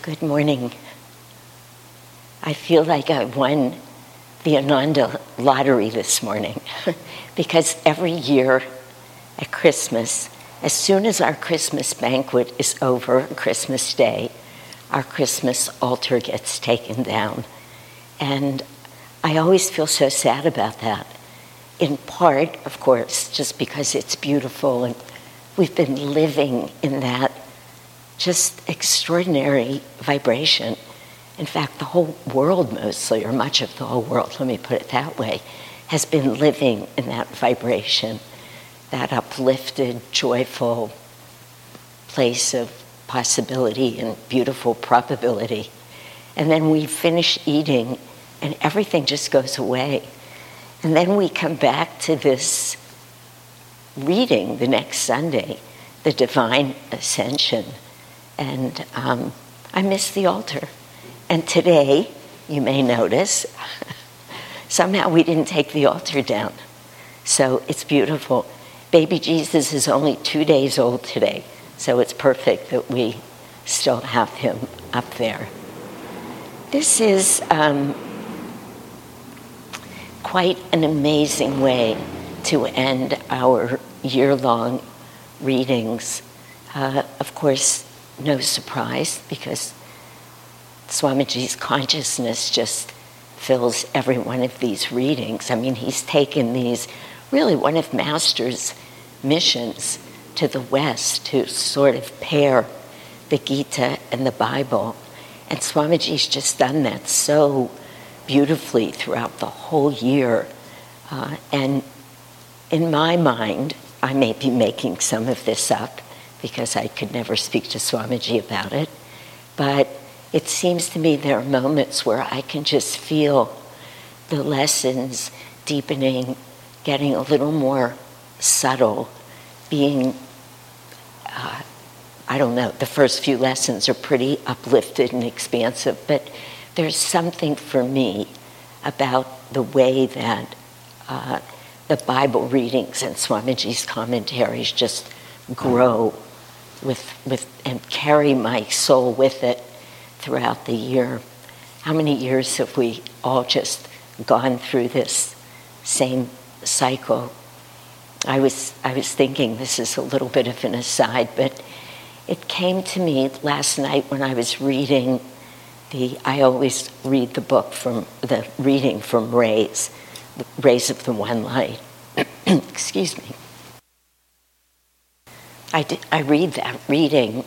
Good morning. I feel like I won the Ananda lottery this morning because every year at Christmas, as soon as our Christmas banquet is over, Christmas Day, our Christmas altar gets taken down. And I always feel so sad about that. In part, of course, just because it's beautiful and we've been living in that just extraordinary vibration. In fact, the whole world mostly, or much of the whole world, let me put it that way, has been living in that vibration, that uplifted, joyful place of possibility and beautiful probability. And then we finish eating and everything just goes away. And then we come back to this reading the next Sunday, the Divine Ascension. And I miss the altar. And today, you may notice, somehow we didn't take the altar down. So it's beautiful. Baby Jesus is only 2 days old today, so it's perfect that we still have him up there. This is quite an amazing way to end our year-long readings. Of course, no surprise, because Swamiji's consciousness just fills every one of these readings. I mean, he's taken these, really one of Master's missions to the West to sort of pair the Gita and the Bible. And Swamiji's just done that so beautifully throughout the whole year. And in my mind, I may be making some of this up because I could never speak to Swamiji about it, but it seems to me there are moments where I can just feel the lessons deepening, getting a little more subtle, being, I don't know, the first few lessons are pretty uplifted and expansive, but there's something for me about the way that the Bible readings and Swamiji's commentaries just grow with and carry my soul with it throughout the year. How many years have we all just gone through this same cycle? I was thinking, this is a little bit of an aside, but it came to me last night when I was reading I always read the book from the reading from Rays of the One Light. Excuse me. I read that reading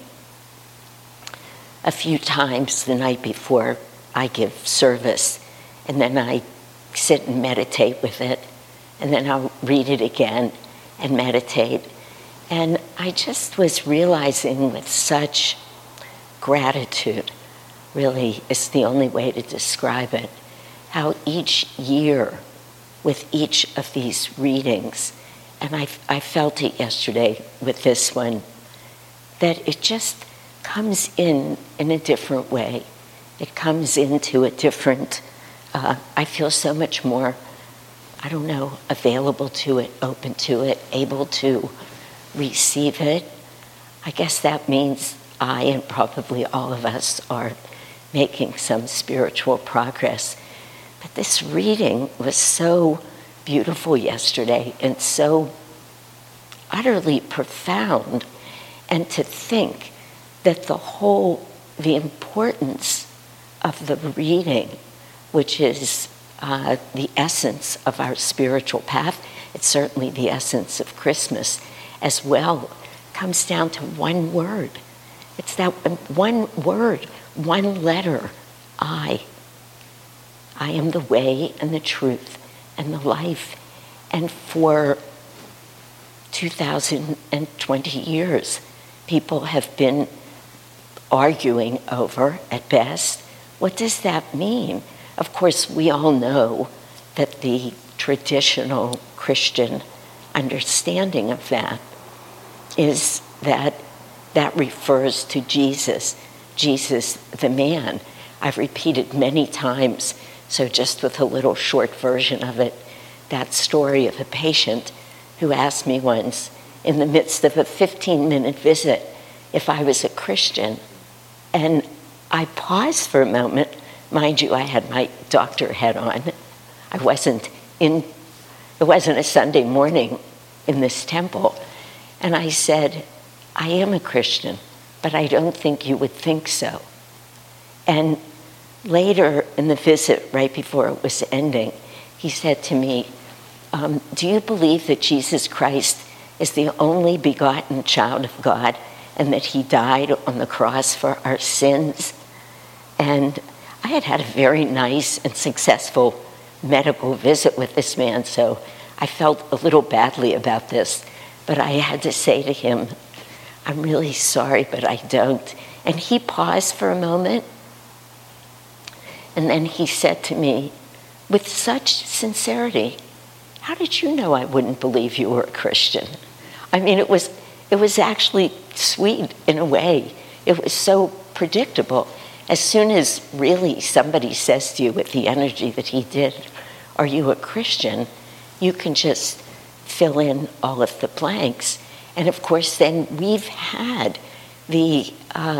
a few times the night before I give service, and then I sit and meditate with it, and then I'll read it again and meditate. And I just was realizing with such gratitude, really is the only way to describe it, how each year with each of these readings, and I felt it yesterday with this one, that it just comes in a different way. It comes into a different, I feel so much more, I don't know, available to it, open to it, able to receive it. I guess that means I and probably all of us are making some spiritual progress. But this reading was so beautiful yesterday and so utterly profound, and to think that the importance of the reading, which is the essence of our spiritual path, it's certainly the essence of Christmas as well, comes down to one word. It's that one word, one letter, I. I am the way and the truth and the life. And for 2020 years, people have been arguing over, at best, what does that mean? Of course, we all know that the traditional Christian understanding of that is that refers to Jesus the man. I've repeated many times, so just with a little short version of it, that story of a patient who asked me once, in the midst of a 15-minute visit, if I was a Christian. And I paused for a moment. Mind you, I had my doctor hat on. It wasn't a Sunday morning in this temple. And I said, I am a Christian, but I don't think you would think so. And later in the visit, right before it was ending, he said to me, do you believe that Jesus Christ is the only begotten child of God and that he died on the cross for our sins? And I had had a very nice and successful medical visit with this man, so I felt a little badly about this, but I had to say to him, I'm really sorry, but I don't. And he paused for a moment, and then he said to me, with such sincerity, how did you know I wouldn't believe you were a Christian? I mean, it was actually sweet in a way. It was so predictable. As soon as really somebody says to you with the energy that he did, are you a Christian? You can just fill in all of the blanks. And of course, then we've had the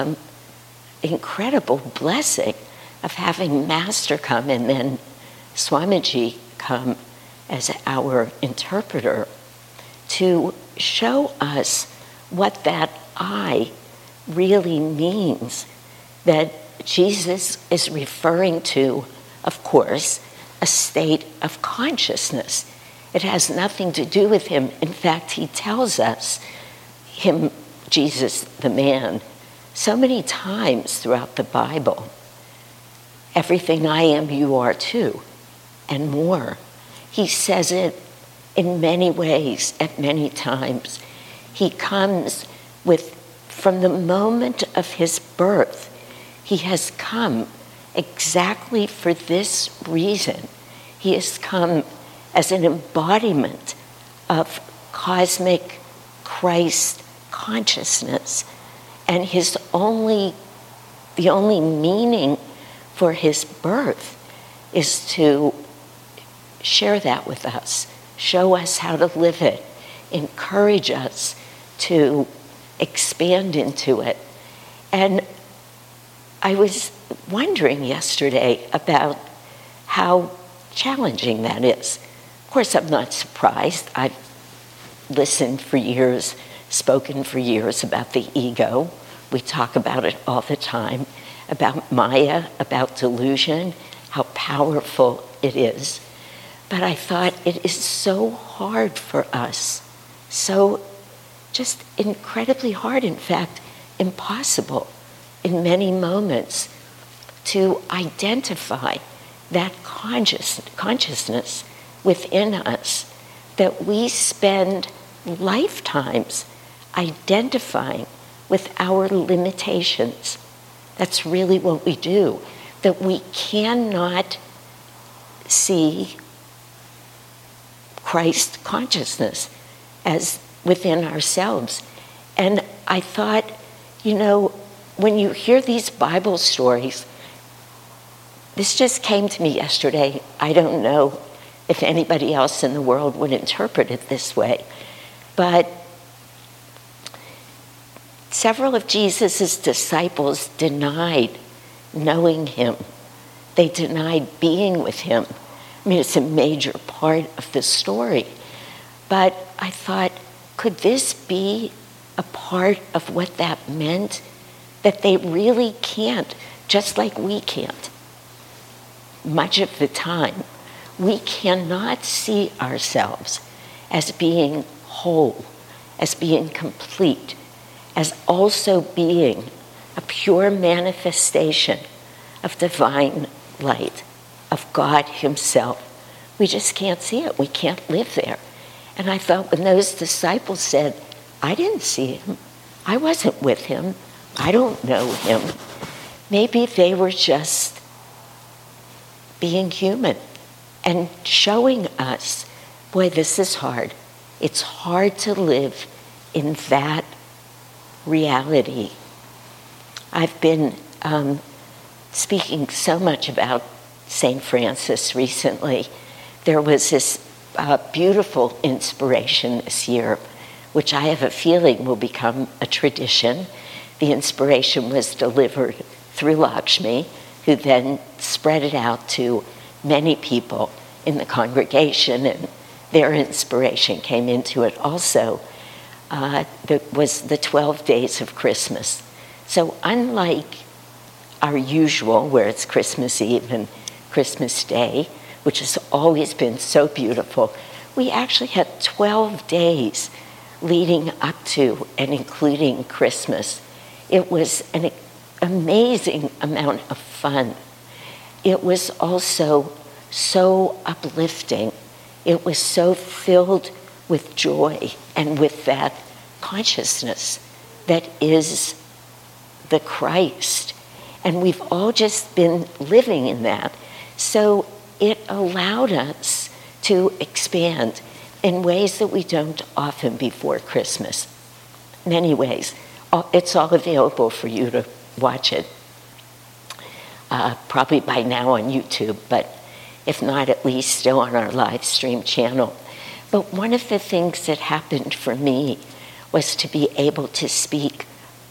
incredible blessing of having Master come and then Swamiji come as our interpreter to show us what that I really means, that Jesus is referring to, of course, a state of consciousness. It has nothing to do with him. In fact, he tells us, him, Jesus, the man, so many times throughout the Bible, everything I am, you are too, and more. He says it in many ways, at many times. He comes with, from the moment of his birth, he has come exactly for this reason. He has come as an embodiment of cosmic Christ consciousness. And the only meaning for his birth is to share that with us, show us how to live it, encourage us to expand into it. And I was wondering yesterday about how challenging that is. Of course, I'm not surprised. I've listened for years, spoken for years about the ego. We talk about it all the time, about Maya, about delusion, how powerful it is. But I thought it is so hard for us, so just incredibly hard, in fact, impossible in many moments to identify that consciousness within us, that we spend lifetimes identifying with our limitations. That's really what we do, that we cannot see Christ consciousness as within ourselves. And I thought, when you hear these Bible stories, this just came to me yesterday. I don't know if anybody else in the world would interpret it this way, but several of Jesus' disciples denied knowing him. They denied being with him. I mean, it's a major part of the story. But I thought, could this be a part of what that meant? That they really can't, just like we can't. Much of the time, we cannot see ourselves as being whole, as being complete, as also being a pure manifestation of divine light, of God himself. We just can't see it. We can't live there. And I thought when those disciples said, I didn't see him, I wasn't with him, I don't know him, maybe they were just being human and showing us, boy, this is hard. It's hard to live in that reality. I've been speaking so much about St. Francis recently. There was this beautiful inspiration this year, which I have a feeling will become a tradition. The inspiration was delivered through Lakshmi, who then spread it out to many people in the congregation, and their inspiration came into it also. That was the 12 days of Christmas. So unlike our usual, where it's Christmas Eve and Christmas Day, which has always been so beautiful, we actually had 12 days leading up to and including Christmas. It was an amazing amount of fun. It was also so uplifting. It was so filled with joy and with that consciousness that is the Christ. And we've all just been living in that. So it allowed us to expand in ways that we don't often before Christmas. Many ways. It's all available for you to watch it. Probably by now on YouTube, but if not, at least still on our live stream channel. But one of the things that happened for me was to be able to speak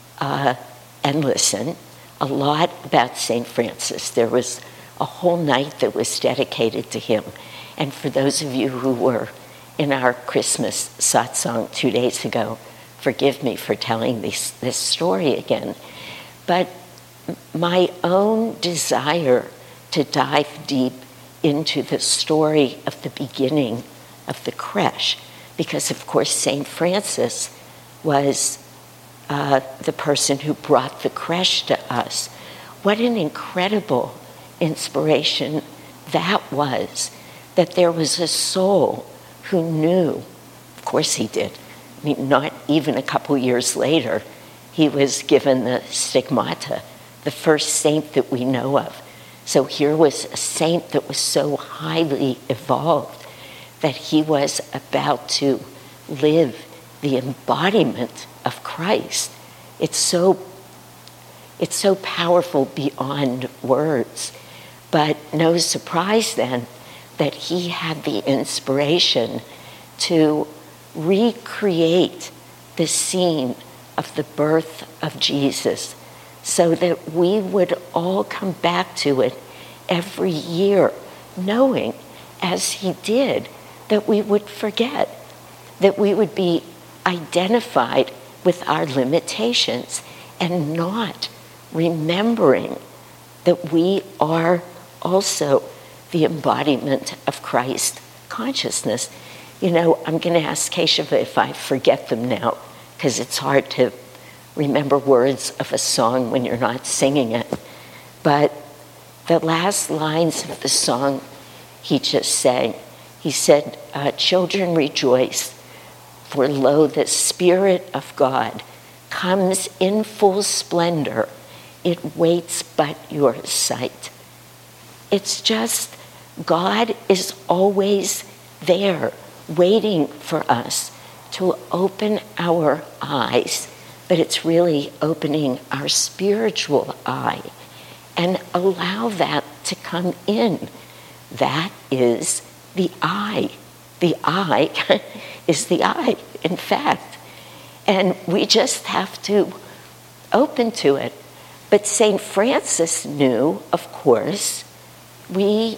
and listen a lot about St. Francis. There was a whole night that was dedicated to him. And for those of you who were in our Christmas satsang 2 days ago, forgive me for telling this story again. But my own desire to dive deep into the story of the beginning of the creche, because of course St. Francis was the person who brought the creche to us. What an incredible inspiration that was, that there was a soul who knew. Of course he did. I mean, not even a couple years later, he was given the stigmata, the first saint that we know of. So here was a saint that was so highly evolved that he was about to live the embodiment of Christ. It's so powerful beyond words. But no surprise then that he had the inspiration to recreate the scene of the birth of Jesus so that we would all come back to it every year, knowing, as he did, that we would forget, that we would be identified with our limitations and not remembering that we are also the embodiment of Christ consciousness. You know, I'm going to ask Keshava if I forget them now, because it's hard to remember words of a song when you're not singing it. But the last lines of the song he just sang, he said, "Children rejoice, for lo, the Spirit of God comes in full splendor. It waits but your sight." It's just, God is always there, waiting for us to open our eyes, but it's really opening our spiritual eye and allow that to come in. That is the eye. The eye is the eye, in fact. And we just have to open to it. But St. Francis knew, of course, we're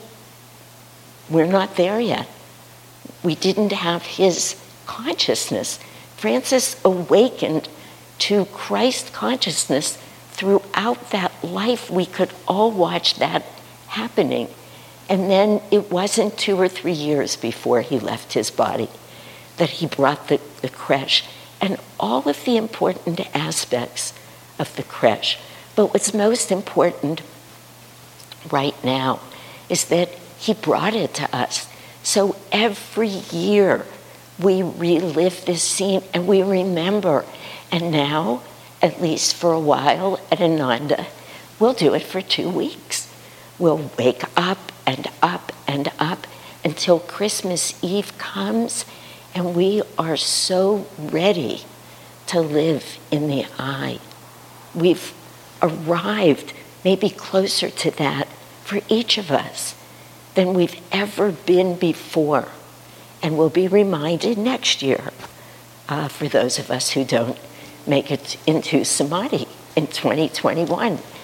not there yet. We didn't have his consciousness. Francis awakened to Christ consciousness throughout that life. We could all watch that happening. And then it wasn't 2 or 3 years before he left his body that he brought the creche and all of the important aspects of the creche. But what's most important right now is that he brought it to us. So every year we relive this scene and we remember. And now, at least for a while at Ananda, we'll do it for 2 weeks. We'll wake up and up and up until Christmas Eve comes, and we are so ready to live in the eye. We've arrived maybe closer to that for each of us than we've ever been before. And we'll be reminded next year, for those of us who don't make it into Samadhi in 2021.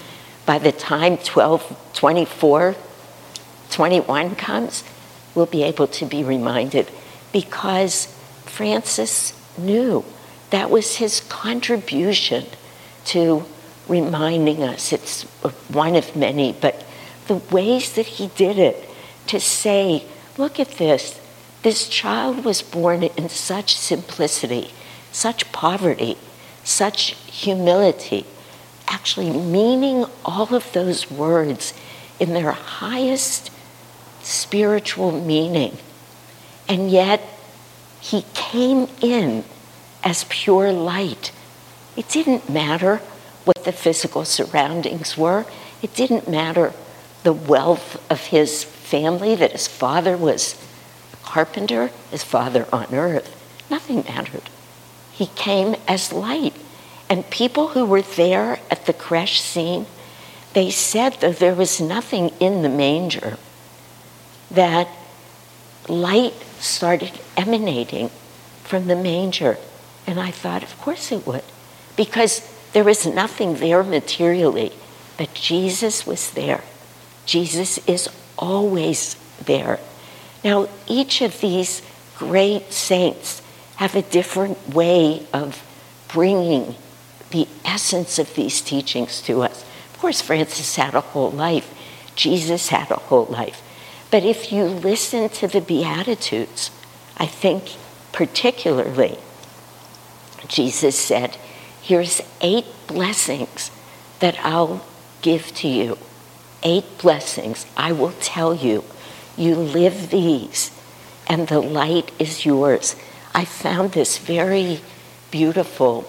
by the time 12, 24, 21 comes, we'll be able to be reminded, because Francis knew that was his contribution to reminding us. It's one of many, but the ways that he did it, to say, look at this. This child was born in such simplicity, such poverty, such humility, actually meaning all of those words in their highest spiritual meaning. And yet, he came in as pure light. It didn't matter what the physical surroundings were. It didn't matter the wealth of his family, that his father was a carpenter, his father on earth. Nothing mattered. He came as light. And people who were there at the creche scene, they said that there was nothing in the manger, that light started emanating from the manger. And I thought, of course it would, because there was nothing there materially, but Jesus was there. Jesus is always there. Now, each of these great saints have a different way of bringing the essence of these teachings to us. Of course, Francis had a whole life. Jesus had a whole life. But if you listen to the Beatitudes, I think particularly, Jesus said, here's 8 blessings that I'll give to you. 8 blessings I will tell you. You live these, and the light is yours. I found this very beautiful.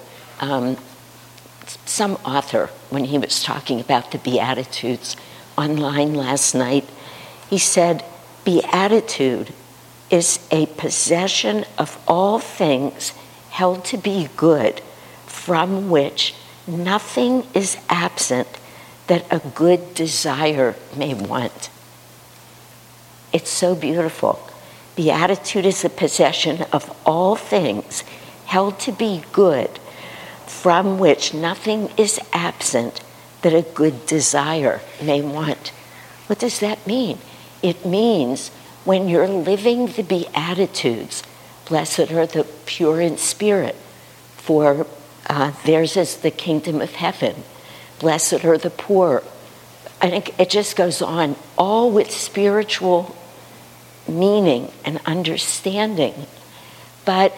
Some author, when he was talking about the Beatitudes online last night, he said, Beatitude is a possession of all things held to be good, from which nothing is absent that a good desire may want. It's so beautiful. Beatitude is a possession of all things held to be good, from which nothing is absent that a good desire may want. What does that mean? It means when you're living the Beatitudes, blessed are the pure in spirit, for theirs is the kingdom of heaven. Blessed are the poor. And it just goes on, all with spiritual meaning and understanding. But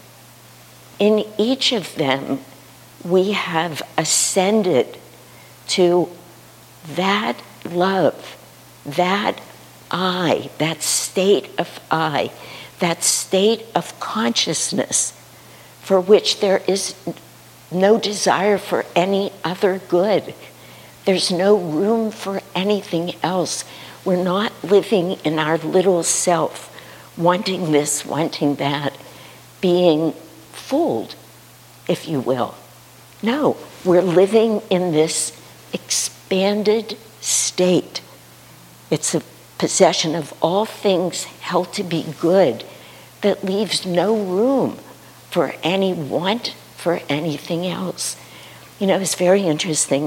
in each of them, we have ascended to that love, that I, that state of I, that state of consciousness for which there is no desire for any other good. There's no room for anything else. We're not living in our little self, wanting this, wanting that, being fooled, if you will. No, we're living in this expanded state. It's a possession of all things held to be good that leaves no room for any want for anything else. You know, it's very interesting.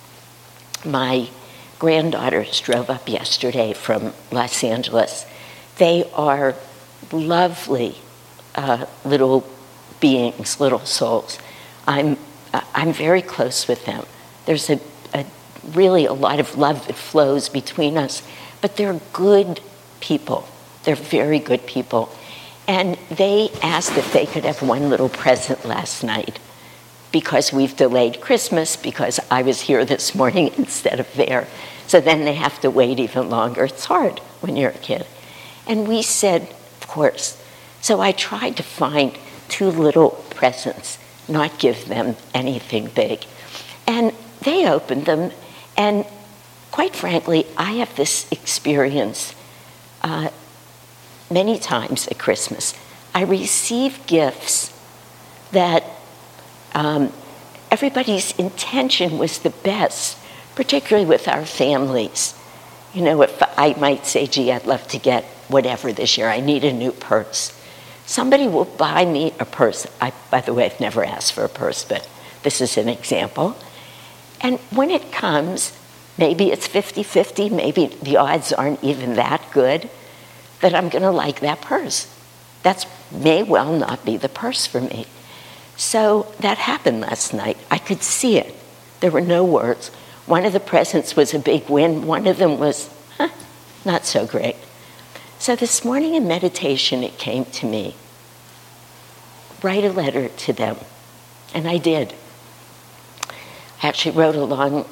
My granddaughters drove up yesterday from Los Angeles. They are lovely little beings, little souls. I'm very close with them. There's really a lot of love that flows between us, but they're good people. They're very good people. And they asked if they could have one little present last night because we've delayed Christmas, because I was here this morning instead of there. So then they have to wait even longer. It's hard when you're a kid. And we said, of course. So I tried to find 2 little presents, not give them anything big. And they opened them, and quite frankly, I have this experience many times at Christmas. I receive gifts that everybody's intention was the best, particularly with our families. You know, if I might say, gee, I'd love to get whatever this year, I need a new purse. Somebody will buy me a purse. By the way, I've never asked for a purse, but this is an example. And when it comes, Maybe it's 50-50, maybe the odds aren't even that good that I'm going to like that purse. That may well not be the purse for me. So that happened last night. I could see it. There were no words. One of the presents was a big win. One of them was, not so great. So this morning in meditation, it came to me. Write a letter to them. And I did. I actually wrote a long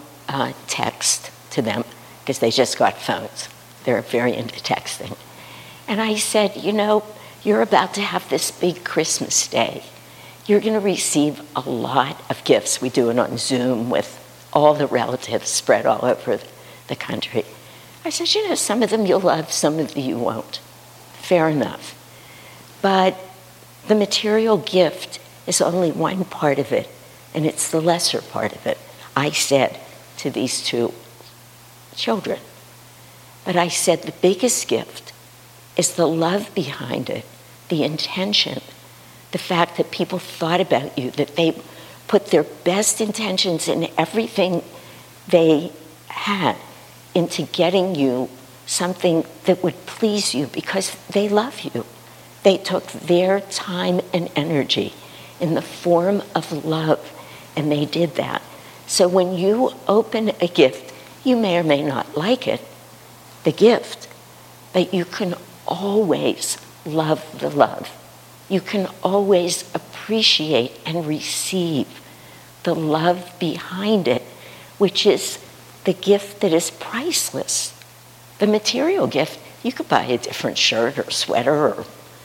text to them because they just got phones. They're very into texting. And I said, you know, you're about to have this big Christmas day. You're going to receive a lot of gifts. We do it on Zoom with all the relatives spread all over the country. I said, you know, some of them you'll love, some of them you won't. Fair enough. But the material gift is only one part of it, and it's the lesser part of it. I said to these two children. But I said the biggest gift is the love behind it, the intention, the fact that people thought about you, that they put their best intentions in everything they had into getting you something that would please you because they love you. They took their time and energy in the form of love, and they did that. So when you open a gift, you may or may not like it, the gift, but you can always love the love. You can always appreciate and receive the love behind it, which is the gift that is priceless. The material gift, you could buy a different shirt or sweater or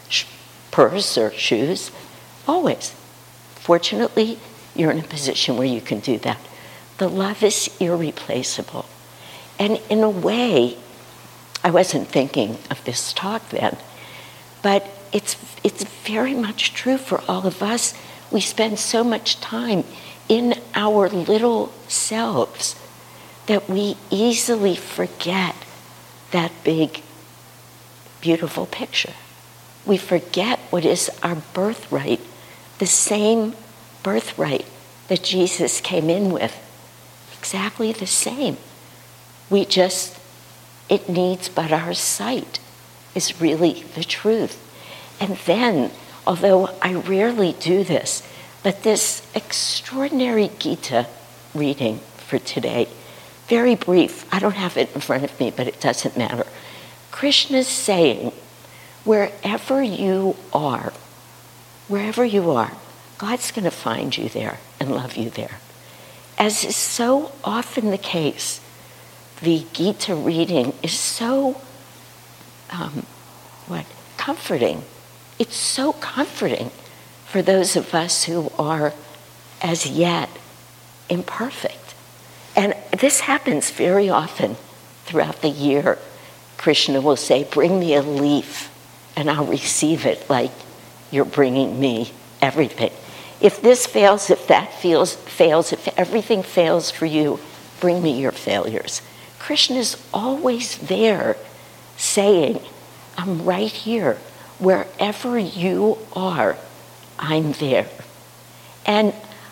purse or shoes, always. Fortunately, you're in a position where you can do that. The love is irreplaceable. And in a way, I wasn't thinking of this talk then, but it's very much true for all of us. We spend so much time in our little selves that we easily forget that big, beautiful picture. We forget what is our birthright, the same birthright that Jesus came in with, exactly the same. It needs but our sight is really the truth. And then, although I rarely do this, but this extraordinary Gita reading for today, very brief, I don't have it in front of me, but it doesn't matter. Krishna's saying, wherever you are, God's going to find you there and love you there. As is so often the case, the Gita reading is so comforting. It's so comforting for those of us who are as yet imperfect. And this happens very often throughout the year. Krishna will say, bring me a leaf and I'll receive it like you're bringing me everything. If this fails, if that fails, if everything fails for you, bring me your failures. Krishna's always there saying, I'm right here. Wherever you are, I'm there. And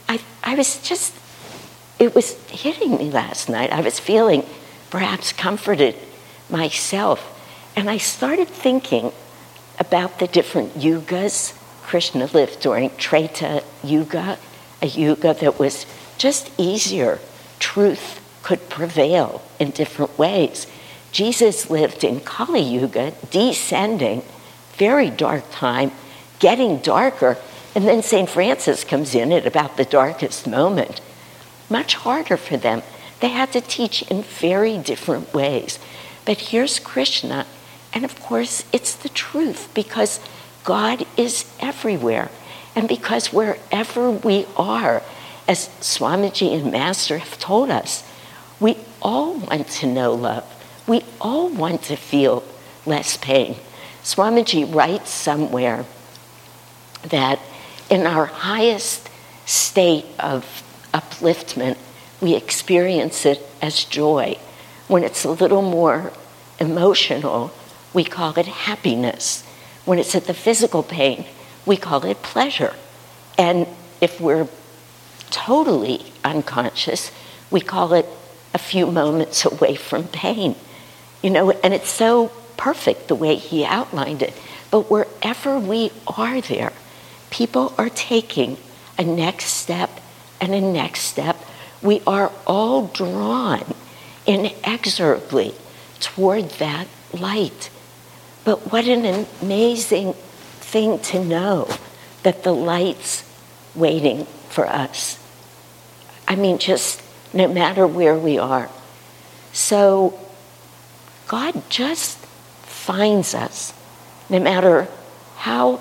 it was hitting me last night. I was feeling perhaps comforted myself. And I started thinking about the different yugas. Krishna lived during Treta Yuga, a yuga that was just easier. Truth could prevail in different ways. Jesus lived in Kali Yuga, descending, very dark time, getting darker, and then St. Francis comes in at about the darkest moment. Much harder for them. They had to teach in very different ways. But here's Krishna, and of course it's the truth, because God is everywhere. And because wherever we are, as Swamiji and Master have told us, we all want to know love. We all want to feel less pain. Swamiji writes somewhere that in our highest state of upliftment, we experience it as joy. When it's a little more emotional, we call it happiness. When it's at the physical pain, we call it pleasure. And if we're totally unconscious, we call it a few moments away from pain. And it's so perfect the way he outlined it. But wherever we are there, people are taking a next step and a next step. We are all drawn inexorably toward that light. But what an amazing thing to know that the light's waiting for us. Just no matter where we are. So God just finds us, no matter how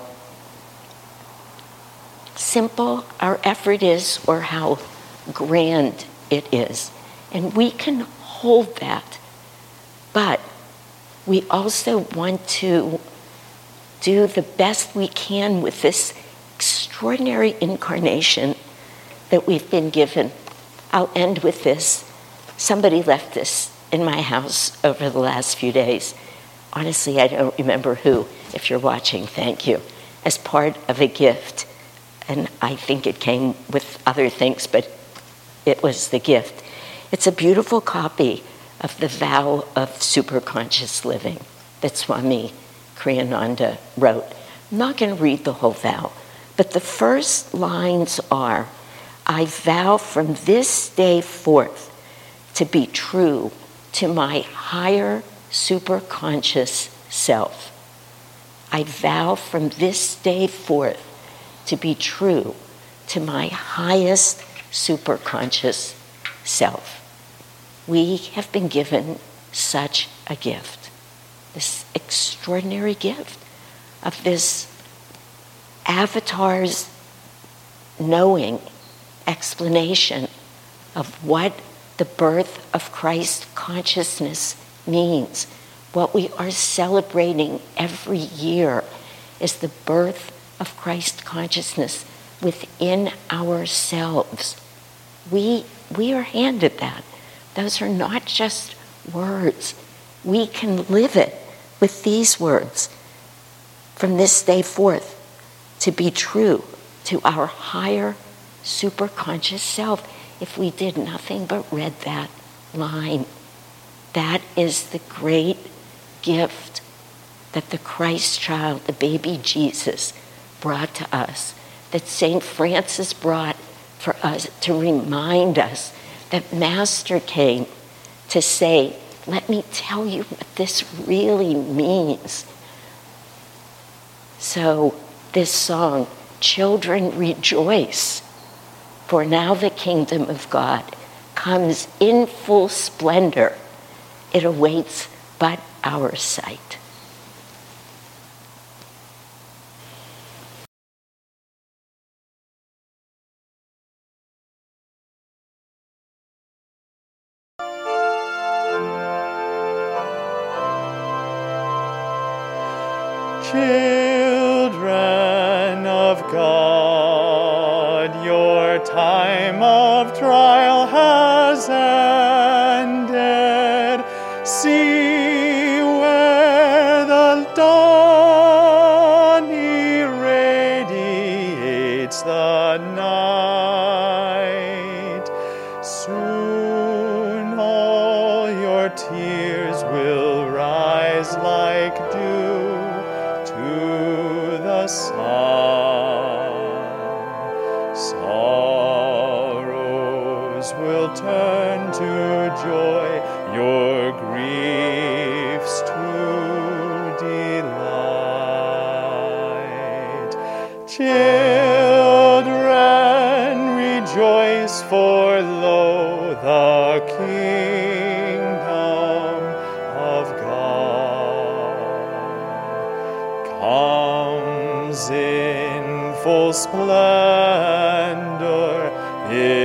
simple our effort is or how grand it is. And we can hold that. But we also want to do the best we can with this extraordinary incarnation that we've been given. I'll end with this. Somebody left this in my house over the last few days. Honestly, I don't remember who. If you're watching, thank you. As part of a gift. And I think it came with other things, but it was the gift. It's a beautiful copy of the Vow of Superconscious Living that Swami Kriyananda wrote. I'm not going to read the whole vow, but the first lines are, I vow from this day forth to be true to my higher superconscious self. I vow from this day forth to be true to my highest superconscious self. We have been given such a gift, this extraordinary gift of this avatar's knowing explanation of what the birth of Christ consciousness means. What we are celebrating every year is the birth of Christ consciousness within ourselves. We are handed that. Those are not just words. We can live it with these words. From this day forth, to be true to our higher superconscious self. If we did nothing but read that line, that is the great gift that the Christ child, the baby Jesus, brought to us, that St. Francis brought for us to remind us that Master came to say, let me tell you what this really means. So this song, Children Rejoice, for now the kingdom of God comes in full splendor. It awaits but our sight. Children of God, your time of trial has ended. See where the dawn irradiates the night. Soon all your tears will rise like dew to the sun. Sorrows will turn to joy, your griefs to delight. Children, rejoice, for lo, the kingdom of God comes in full splendor.